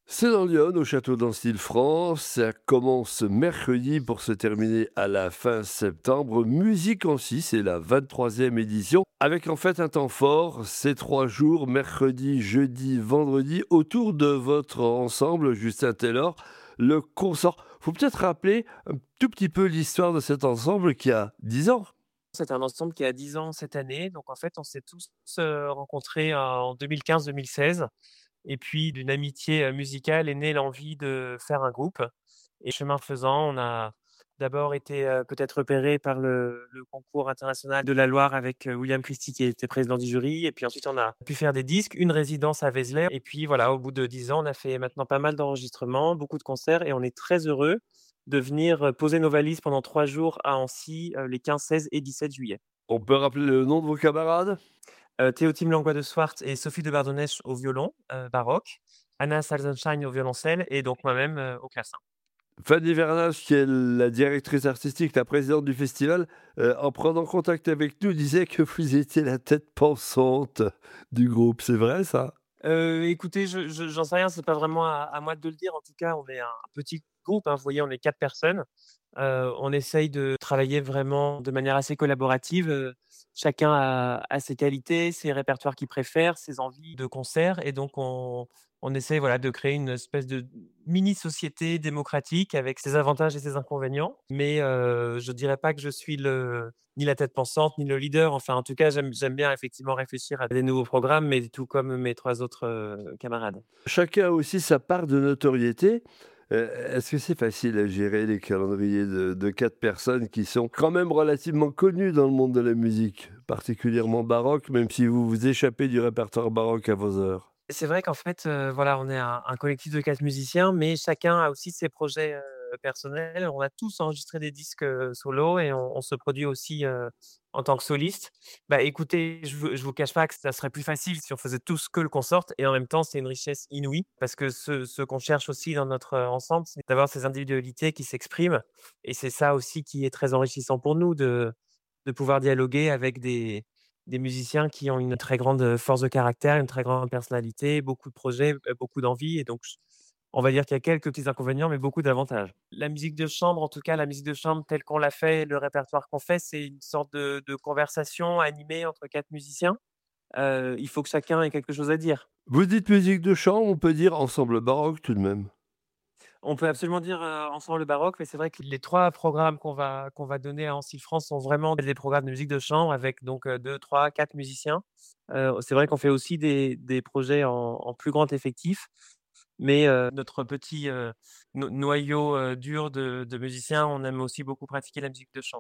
C'est dans Lyon, au château d'Ancy-le-France. Ça commence mercredi pour se terminer à la fin septembre. Musique en 6, c'est la 23e édition. Avec en fait un temps fort, ces 3 jours, mercredi, jeudi, vendredi, autour de votre ensemble, Justin Taylor, le Consort. Faut peut-être rappeler un tout petit peu l'histoire de cet ensemble qui a 10 ans. C'est un ensemble qui a 10 ans cette année. Donc en fait, on s'est tous, rencontrés en 2015-2016 et puis d'une amitié, musicale est née l'envie de faire un groupe et chemin faisant, on a d'abord été, peut-être repérés par le concours international de la Loire avec, William Christie qui était président du jury et puis ensuite on a pu faire des disques, une résidence à Vézelay et puis voilà, au bout de 10 ans, on a fait maintenant pas mal d'enregistrements, beaucoup de concerts et on est très heureux de venir, poser nos valises pendant 3 jours à Annecy, les 15, 16 et 17 juillet. On peut rappeler le nom de vos camarades? Théotime Langlois de Swart et Sophie de Bardonnèche au violon, baroque, Anna Salzenstein au violoncelle et donc moi-même, au clavecin. Fanny Vernache, qui est la directrice artistique, la présidente du festival, en prenant contact avec nous, disait que vous étiez la tête pensante du groupe. C'est vrai ça? Écoutez, j'en sais rien, c'est pas vraiment à moi de le dire. En tout cas, on est un petit groupe, hein, vous voyez, on est 4 personnes. On essaye de travailler vraiment de manière assez collaborative, chacun a ses qualités, ses répertoires qu'il préfère, ses envies de concert et donc on essaie, voilà, de créer une espèce de mini société démocratique avec ses avantages et ses inconvénients. Mais, je dirais pas que je suis le ni la tête pensante, ni le leader. Enfin, en tout cas, j'aime bien effectivement réfléchir à des nouveaux programmes, mais tout comme mes 3 autres, camarades. Chacun a aussi sa part de notoriété. Est-ce que c'est facile à gérer les calendriers de 4 personnes qui sont quand même relativement connues dans le monde de la musique, particulièrement baroque, même si vous vous échappez du répertoire baroque à vos heures? C'est vrai qu'en fait, voilà, on est un collectif de 4 musiciens, mais chacun a aussi ses projets, personnels. On a tous enregistré des disques, solo et on se produit aussi, en tant que soliste. Bah, écoutez, je vous cache pas que ça serait plus facile si on faisait tous que le Consort et en même temps, c'est une richesse inouïe parce que ce qu'on cherche aussi dans notre, ensemble, c'est d'avoir ces individualités qui s'expriment et c'est ça aussi qui est très enrichissant pour nous de pouvoir dialoguer avec des musiciens qui ont une très grande, force de caractère, une très grande personnalité, beaucoup de projets, beaucoup d'envie et donc on va dire qu'il y a quelques petits inconvénients, mais beaucoup d'avantages. La musique de chambre, en tout cas, la musique de chambre telle qu'on l'a fait, le répertoire qu'on fait, c'est une sorte de conversation animée entre 4 musiciens. Il faut que chacun ait quelque chose à dire. Vous dites musique de chambre, on peut dire ensemble baroque tout de même. On peut absolument dire, ensemble baroque, mais c'est vrai que les 3 programmes qu'on va donner à Annecy France sont vraiment des programmes de musique de chambre avec donc, 2-3-4 musiciens. C'est vrai qu'on fait aussi des projets en plus grand effectif, mais, notre petit, noyau, dur de musiciens, on aime aussi beaucoup pratiquer la musique de chambre.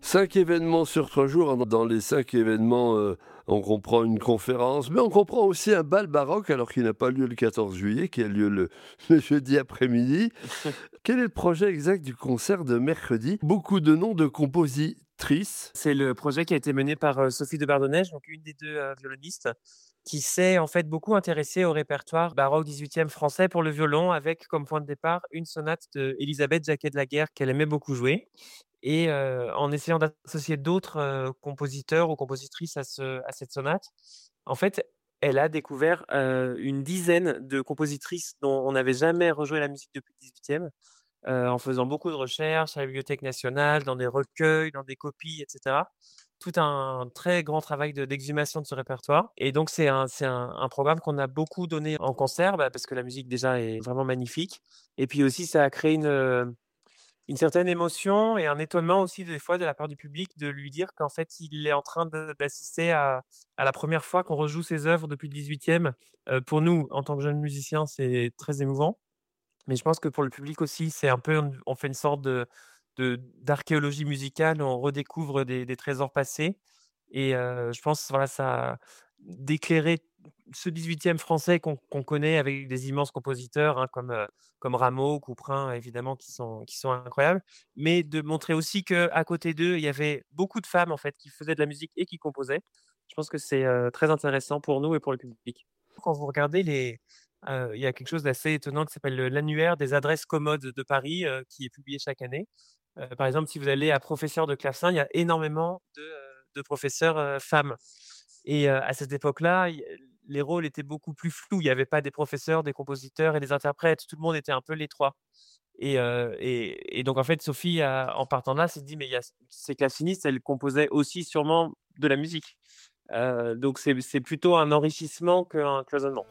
5 événements sur 3 jours. Dans les 5 événements, on comprend une conférence, mais on comprend aussi un bal baroque, alors qu'il n'a pas lieu le 14 juillet, qui a lieu le le jeudi après-midi. Quel est le projet exact du concert de mercredi? Beaucoup de noms de compositrices. C'est le projet qui a été mené par, Sophie de Bardonnège, donc une des 2 violonistes, qui s'est en fait beaucoup intéressée au répertoire baroque 18e français pour le violon avec comme point de départ une sonate d'Élisabeth Jacquet de la Guerre qu'elle aimait beaucoup jouer et en essayant d'associer d'autres, compositeurs ou compositrices à cette sonate, en fait, elle a découvert, une dizaine de compositrices dont on n'avait jamais rejoué la musique depuis le 18e. En faisant beaucoup de recherches à la Bibliothèque nationale, dans des recueils, dans des copies et cetera. Tout un très grand travail d'exhumation de ce répertoire et donc c'est un programme qu'on a beaucoup donné en concert, parce que la musique déjà est vraiment magnifique et puis aussi ça a créé une certaine émotion et un étonnement aussi des fois de la part du public de lui dire qu'en fait il est en train d'assister à la première fois qu'on rejoue ses œuvres depuis le 18e. Pour nous, en tant que jeunes musiciens, c'est très émouvant. Mais je pense que pour le public aussi, c'est un peu on fait une sorte d'archéologie musicale, on redécouvre des trésors passés et je pense, voilà, ça d'éclairer ce 18e français qu'on connaît avec des immenses compositeurs, hein, comme Rameau, Couperin, évidemment, qui sont incroyables, mais de montrer aussi qu'à côté d'eux, il y avait beaucoup de femmes, en fait, qui faisaient de la musique et qui composaient. Je pense que c'est, très intéressant pour nous et pour le public. Quand vous regardez il y a quelque chose d'assez étonnant qui s'appelle l'annuaire des adresses commodes de Paris, qui est publié chaque année. Par exemple, si vous allez à professeur de clavecin, il y a énormément de professeurs, femmes et à cette époque-là, les rôles étaient beaucoup plus flous. Il n'y avait pas des professeurs, des compositeurs et des interprètes. Tout le monde était un peu les 3 et donc en fait, Sophie en partant de là, s'est dit: «Mais il y a ces clavecistes, elles composaient aussi sûrement de la musique». Donc c'est plutôt un enrichissement qu'un cloisonnement.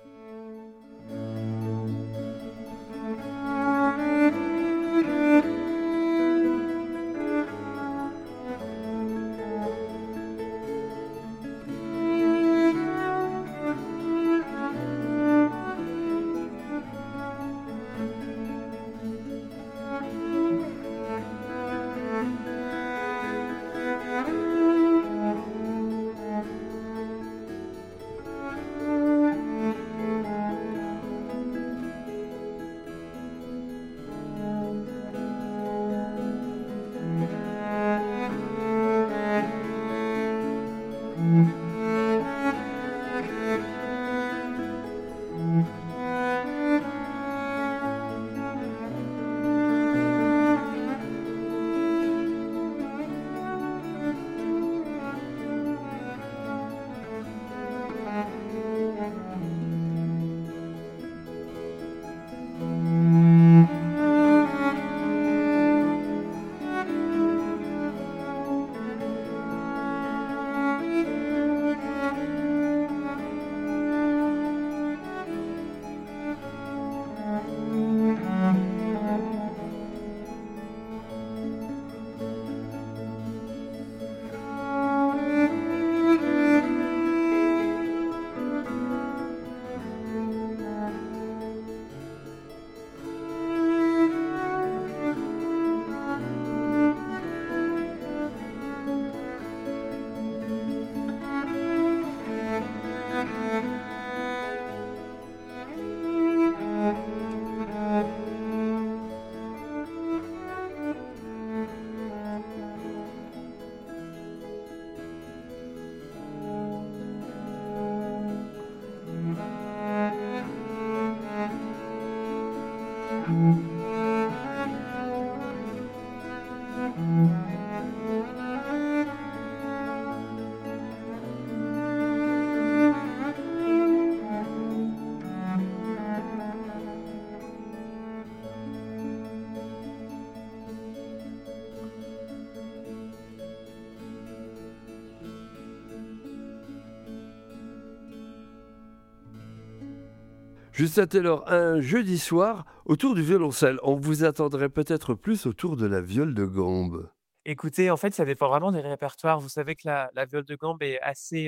Justin Taylor, un jeudi soir, autour du violoncelle. On vous attendrait peut-être plus autour de la viole de gambe. Écoutez, en fait, ça dépend vraiment des répertoires. Vous savez que la viole de gambe est assez,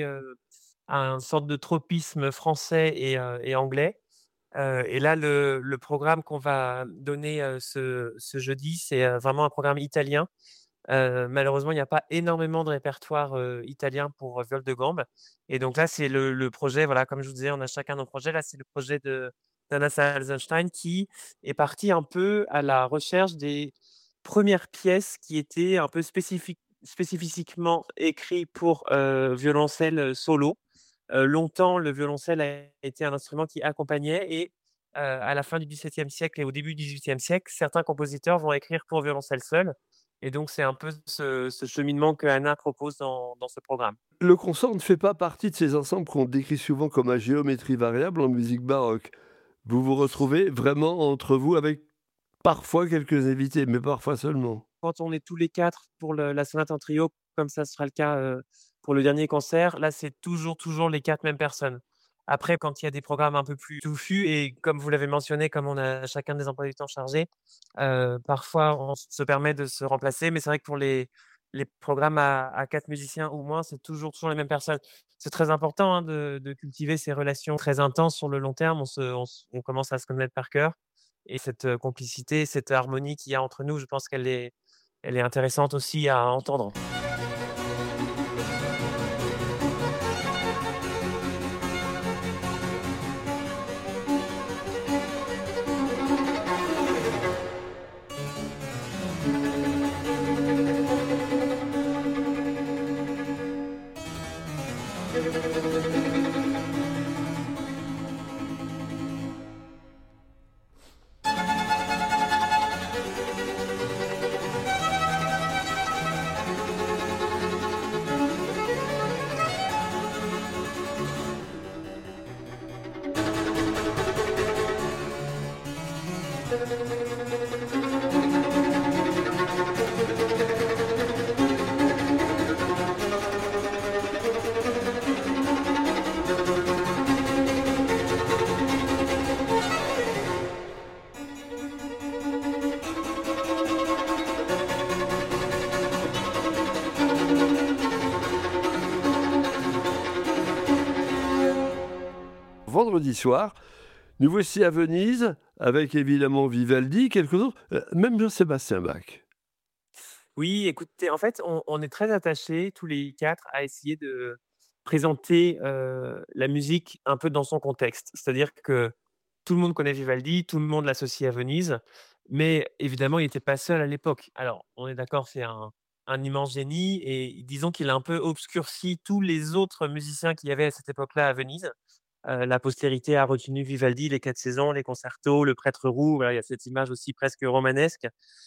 a une sorte de tropisme français et anglais. Et là, le programme qu'on va donner, ce jeudi, c'est, vraiment un programme italien. Malheureusement, il n'y a pas énormément de répertoire, italien pour, viol de gambe et donc là, c'est le projet, voilà, comme je vous disais, on a chacun nos projets. Là, c'est le projet de d'Anna Eisenstein qui est partie un peu à la recherche des premières pièces qui étaient un peu spécifiquement écrits pour, violoncelle, solo. Longtemps, le violoncelle a été un instrument qui accompagnait et à la fin du XVIIe siècle et au début du XVIIIe siècle, certains compositeurs vont écrire pour violoncelle seul et donc c'est un peu ce cheminement que Anna propose dans ce programme. Le consort ne fait pas partie de ces ensembles qu'on décrit souvent comme à géométrie variable en musique baroque. Vous vous retrouvez vraiment entre vous avec parfois quelques invités, mais parfois seulement. Quand on est tous les 4 pour la sonate en trio, comme ça sera le cas, pour le dernier concert, là, c'est toujours les 4 mêmes personnes. Après, quand il y a des programmes un peu plus touffus et comme vous l'avez mentionné, comme on a chacun des emplois du temps chargés, parfois on se permet de se remplacer, mais c'est vrai que pour les programmes à 4 musiciens ou moins, c'est toujours les mêmes personnes. C'est très important, hein, de cultiver ces relations très intenses sur le long terme. On commence à se connaître par cœur et cette, complicité, cette harmonie qu'il y a entre nous, je pense qu'elle est intéressante aussi à entendre. Vendredi soir, nous voici à Venise, avec évidemment Vivaldi, quelques autres, même Jean-Sébastien Bach. Oui, écoutez, en fait, on est très attachés tous les 4 à essayer de présenter, la musique un peu dans son contexte. C'est-à-dire que tout le monde connaît Vivaldi, tout le monde l'associe à Venise, mais évidemment, il n'était pas seul à l'époque. Alors, on est d'accord, c'est un immense génie et disons qu'il a un peu obscurci tous les autres musiciens qu'il y avait à cette époque-là à Venise. La postérité a retenu Vivaldi, les 4 saisons, les concertos, le prêtre roux, voilà, il y a cette image aussi presque romanesque.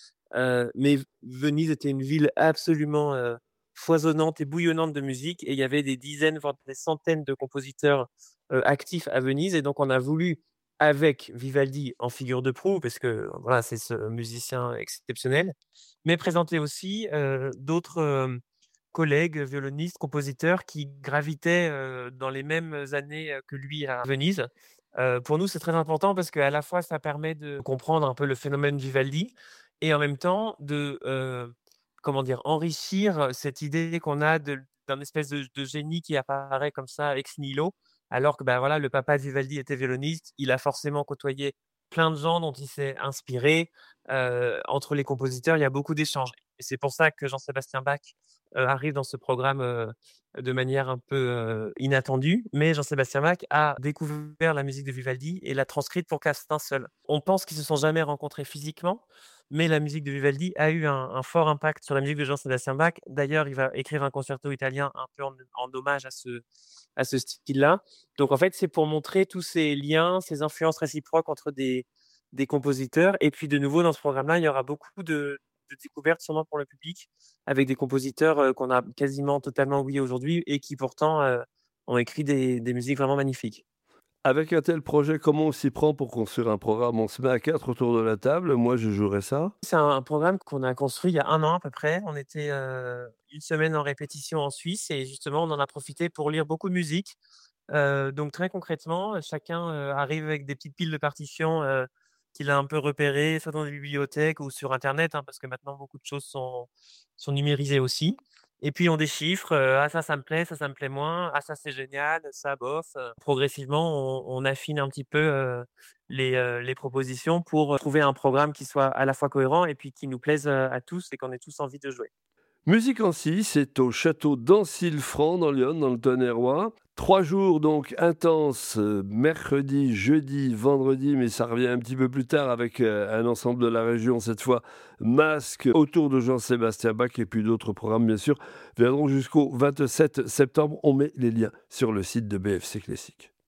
Mais Venise était une ville absolument, foisonnante et bouillonnante de musique et il y avait des dizaines, voire des centaines de compositeurs, actifs à Venise et donc on a voulu, avec Vivaldi en figure de proue, parce que voilà, c'est ce musicien exceptionnel, mais présenter aussi, d'autres, collègues violonistes, compositeurs qui gravitaient, dans les mêmes années, que lui à Venise. Pour nous, c'est très important parce qu'à la fois ça permet de comprendre un peu le phénomène Vivaldi et en même temps de, comment dire? Enrichir cette idée qu'on a d'un espèce de génie qui apparaît comme ça ex nihilo, alors que, bah, voilà, le papa de Vivaldi était violoniste. Il a forcément côtoyé plein de gens dont il s'est inspiré. Entre les compositeurs, il y a beaucoup d'échanges et c'est pour ça que Jean-Sébastien Bach, arrive dans ce programme, de manière un peu, inattendue. Mais Jean-Sébastien Bach a découvert la musique de Vivaldi et l'a transcrite pour casting seul. On pense qu'ils se sont jamais rencontrés physiquement, mais la musique de Vivaldi a eu un fort impact sur la musique de Jean-Sébastien Bach. D'ailleurs, il va écrire un concerto italien un peu en hommage à ce style-là. Donc en fait, c'est pour montrer tous ces liens, ces influences réciproques entre des compositeurs et puis de nouveau dans ce programme-là, il y aura beaucoup de découvertes sûrement pour le public avec des compositeurs, qu'on a quasiment totalement oubliés aujourd'hui et qui pourtant, ont écrit des musiques vraiment magnifiques. Avec un tel projet, comment on s'y prend pour construire un programme? On se met à 4 autour de la table, moi je jouerais ça. C'est un programme qu'on a construit il y a 1 an à peu près. On était, 1 semaine en répétition en Suisse et justement on en a profité pour lire beaucoup de musique. Donc très concrètement, chacun, arrive avec des petites piles de partitions, qu'il a un peu repérées, soit dans des bibliothèques ou sur internet, hein, parce que maintenant beaucoup de choses sont numérisées aussi. Et puis on déchiffre, «Ah ça me plaît, ça me plaît moins. Ah ça c'est génial, ça bof». Progressivement on affine un petit peu, les propositions pour, trouver un programme qui soit à la fois cohérent et puis qui nous plaise, à tous et qu'on ait tous envie de jouer. Musique en scie, c'est au château d'Ancille-Franc dans Lyon, dans le Tonnerrois. 3 jours donc intenses, mercredi, jeudi, vendredi, mais ça revient un petit peu plus tard avec un ensemble de la région, cette fois Masque autour de Jean-Sébastien Bach et puis d'autres programmes bien sûr viendront jusqu'au 27 septembre. On met les liens sur le site de BFC Classique.